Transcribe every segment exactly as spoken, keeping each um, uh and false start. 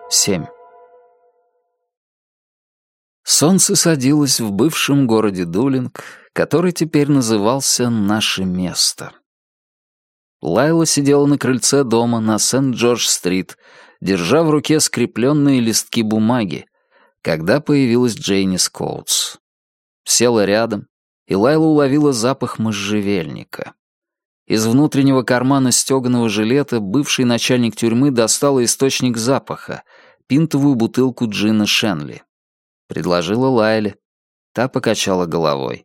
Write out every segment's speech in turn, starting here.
семь. Солнце садилось в бывшем городе Дулинг, который теперь назывался «Наше место». Лайла сидела на крыльце дома на Сент-Джордж-стрит, держа в руке скрепленные листки бумаги, когда появилась Джейнис Коутс. Села рядом, и Лайла уловила запах можжевельника. Из внутреннего кармана стёганого жилета бывший начальник тюрьмы достал источник запаха — пинтовую бутылку джина Шенли. Предложила Лайле. Та покачала головой.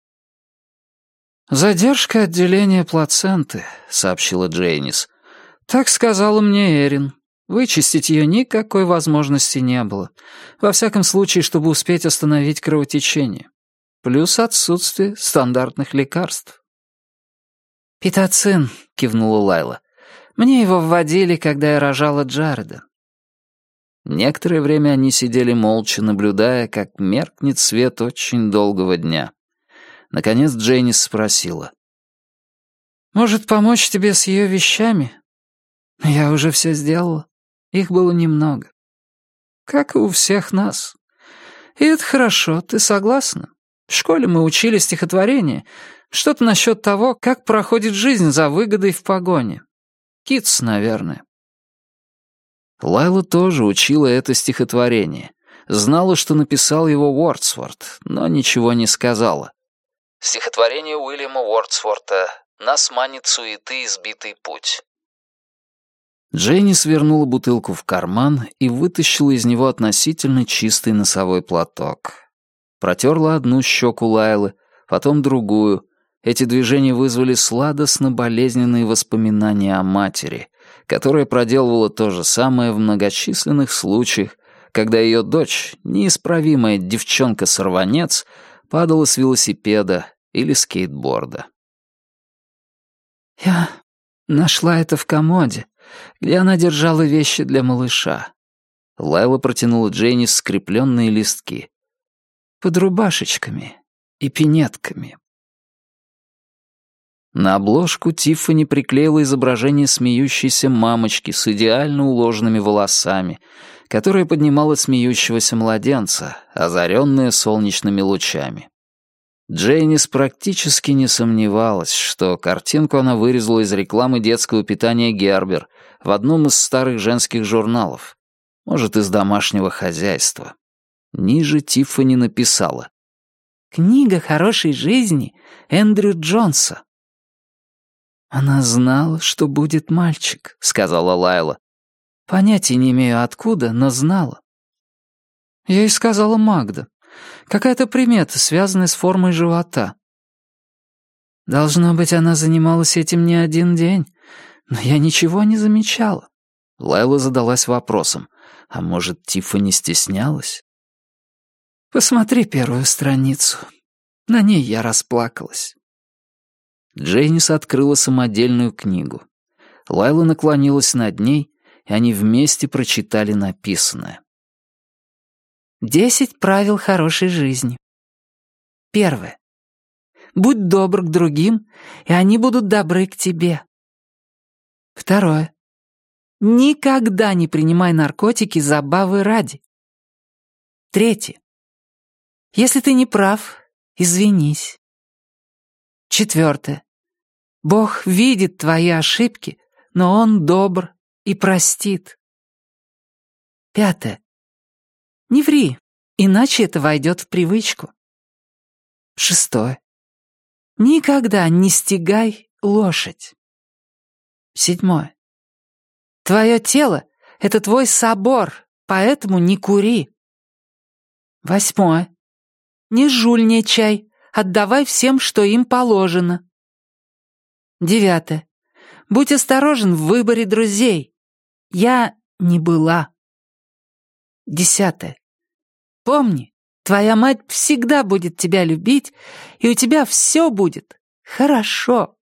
«Задержка отделения плаценты», — сообщила Джейнис. «Так сказала мне Эрин. Вычистить ее никакой возможности не было. Во всяком случае, чтобы успеть остановить кровотечение. Плюс отсутствие стандартных лекарств». «Питоцин», — кивнула Лайла. «Мне его вводили, когда я рожала Джареда». Некоторое время они сидели молча, наблюдая, как меркнет свет очень долгого дня. Наконец Джейнис спросила. «Может, помочь тебе с ее вещами?» «Я уже все сделала. Их было немного. Как и у всех нас. И это хорошо, ты согласна? В школе мы учили стихотворение. Что-то насчет того, как проходит жизнь за выгодой в погоне. Китс, наверное». Лайла тоже учила это стихотворение. Знала, что написал его Уордсворт, но ничего не сказала. Стихотворение Уильяма Уордсворта «Нас манит суеты избитый путь». Дженни свернула бутылку в карман и вытащила из него относительно чистый носовой платок. Протерла одну щеку Лайлы, потом другую. Эти движения вызвали сладостно-болезненные воспоминания о матери, которая проделывала то же самое в многочисленных случаях, когда ее дочь, неисправимая девчонка-сорванец, падала с велосипеда или скейтборда. «Я нашла это в комоде, где она держала вещи для малыша». Лайла протянула Джейни скрепленные листки. «Под рубашечками и пинетками». На обложку Тиффани приклеила изображение смеющейся мамочки с идеально уложенными волосами, которая поднимала смеющегося младенца, озаренная солнечными лучами. Джейнис практически не сомневалась, что картинку она вырезала из рекламы детского питания Гербер в одном из старых женских журналов, может, из домашнего хозяйства. Ниже Тиффани написала: «Книга хорошей жизни Эндрю Джонса». «Она знала, что будет мальчик», — сказала Лайла. «Понятия не имею откуда, но знала». Я ей сказала Магда. Какая-то примета, связанная с формой живота. Должно быть, она занималась этим не один день, но я ничего не замечала. Лайла задалась вопросом, а может, Тиффани стеснялась? «Посмотри первую страницу. На ней я расплакалась». Джейнис открыла самодельную книгу. Лайла наклонилась над ней, и они вместе прочитали написанное. «Десять правил хорошей жизни. Первое. Будь добр к другим, и они будут добры к тебе. Второе. Никогда не принимай наркотики забавы ради. Третье. Если ты не прав, извинись. Четвертое. Бог видит твои ошибки, но Он добр и простит. Пятое. Не ври, иначе это войдет в привычку. Шестое. Никогда не стегай лошадь. Седьмое. Твое тело — это твой собор, поэтому не кури. Восьмое. Не жульничай, отдавай всем, что им положено. Девятое. Будь осторожен в выборе друзей. Я не была. Десятое. Помни, твоя мать всегда будет тебя любить, и у тебя все будет хорошо.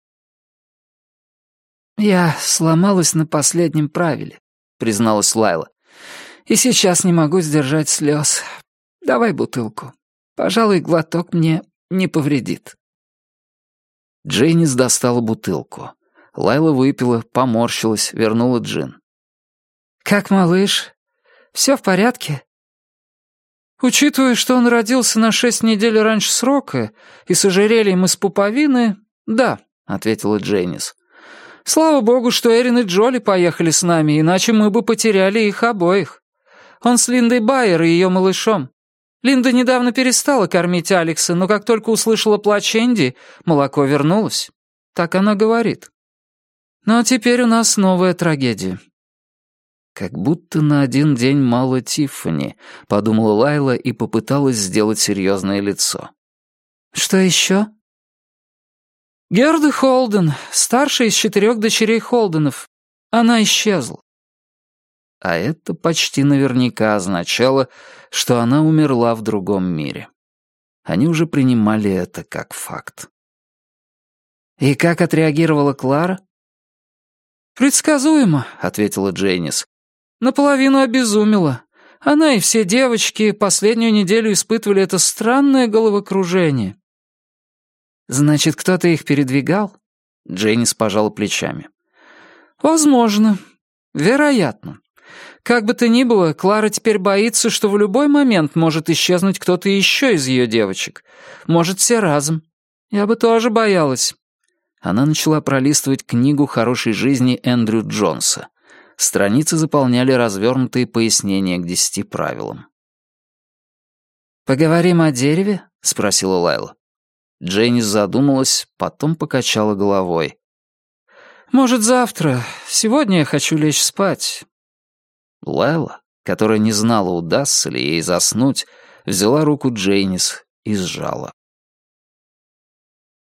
«Я сломалась на последнем правиле», — призналась Лайла. «И сейчас не могу сдержать слез. Давай бутылку. Пожалуй, глоток мне не повредит». Джейнис достала бутылку. Лайла выпила, поморщилась, вернула джин. «Как малыш? Все в порядке?» «Учитывая, что он родился на шесть недель раньше срока и с ожерельем из пуповины, да», — ответила Джейнис. «Слава богу, что Эрин и Джоли поехали с нами, иначе мы бы потеряли их обоих. Он с Линдой Байер и ее малышом. Линда недавно перестала кормить Алекса, но как только услышала плач Энди, молоко вернулось. Так она говорит. Но теперь у нас новая трагедия». «Как будто на один день мало Тиффани», — подумала Лайла и попыталась сделать серьезное лицо. «Что еще?» «Герда Холден, старшая из четырех дочерей Холденов. Она исчезла». А это почти наверняка означало, что она умерла в другом мире. Они уже принимали это как факт. «И как отреагировала Клара?» «Предсказуемо», — ответила Джейнис. «Наполовину обезумела. Она и все девочки последнюю неделю испытывали это странное головокружение». «Значит, кто-то их передвигал?» Джейнис пожала плечами. «Возможно. Вероятно. Как бы то ни было, Клара теперь боится, что в любой момент может исчезнуть кто-то еще из ее девочек. Может, все разом. Я бы тоже боялась». Она начала пролистывать книгу хорошей жизни Эндрю Джонса. Страницы заполняли развернутые пояснения к десяти правилам. «Поговорим о дереве?» — спросила Лайла. Джейнис задумалась, потом покачала головой. «Может, завтра. Сегодня я хочу лечь спать». Лайла, которая не знала, удастся ли ей заснуть, взяла руку Джейнис и сжала.